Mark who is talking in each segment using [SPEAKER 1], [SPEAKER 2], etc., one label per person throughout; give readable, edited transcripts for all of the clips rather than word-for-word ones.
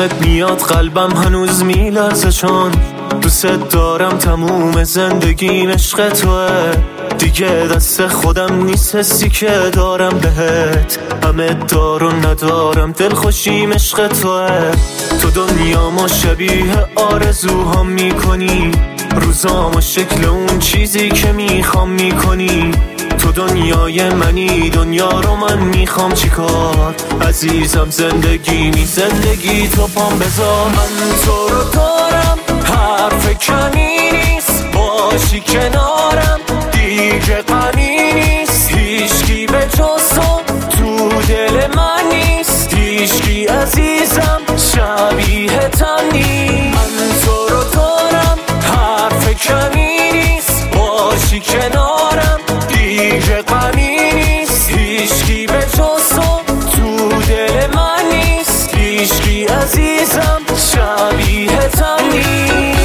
[SPEAKER 1] اسمت میاد قلبم هنوز میلرزه، چون دوست دارم تموم زندگیم عشق توه. دیگه دست خودم نیست حسی که دارم بهت، همه دارو ندارم دلخوشیم عشق توه. تو دنیامو شبیه آرزوهام میکنی، روزامو شکل اون چیزی که میخوام میکنی. تو دنیای منی، دنیا رو من میخوام چیکار؟ عزیزم زندگی تو پام بذار. من تو رو دارم، حرف کمی نیست، باشی کنارم دیگه غمی نیست. هیچکی به جز تو دل من نیست، هیچکی عزیزم شبیه تن نیست. من تو رو دارم، حرف کمی نیست، باشی کنارم دیگه غمی نیست. هیچکی به جز تو دل من نیست، هیچکی عزیزم شبیه تن نیست.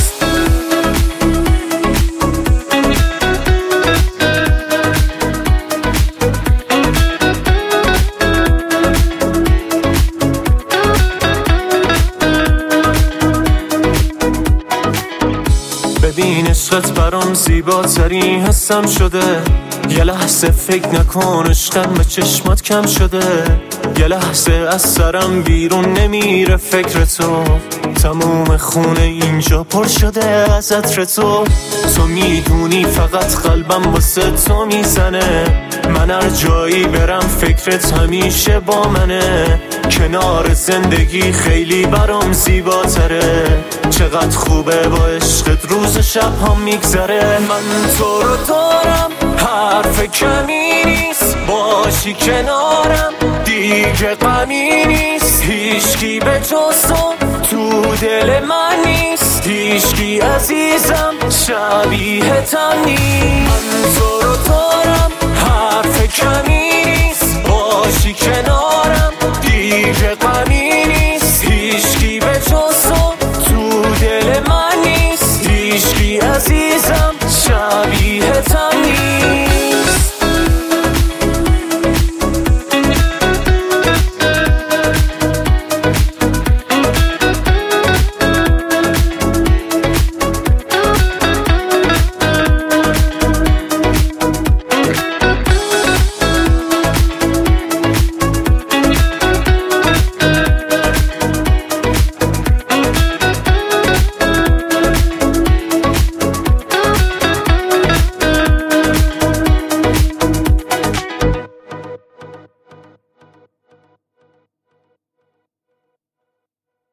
[SPEAKER 1] ببین عشقت برام زیباترین حسم شده، یه لحظه فکر نکن عشقم به چشمات کم شده. یه لحظه از سرم بیرون نمیره فکر تو، تموم خونه اینجا پر شده از عطر تو. تو میدونی فقط قلبم واسه تو میزنه، من هر جایی برم فکرت همیشه با منه. کنار زندگی خیلی برام زیباتره، چقدر خوبه با عشقت روز شب هم میگذره. من تو رو دارم، حرف کمی نیست، باشی کنارم دیگه غمی نیست. هیچکی به جز تو دل من نیست، هیچکی عزیزم شبیه تن نیست. من تو رو دارم، حرف کمی نیست، باشی کنارم دیگه غمی نیست. هیچکی به جز تو دل من نیست، هیچکی عزیزم شبیه تن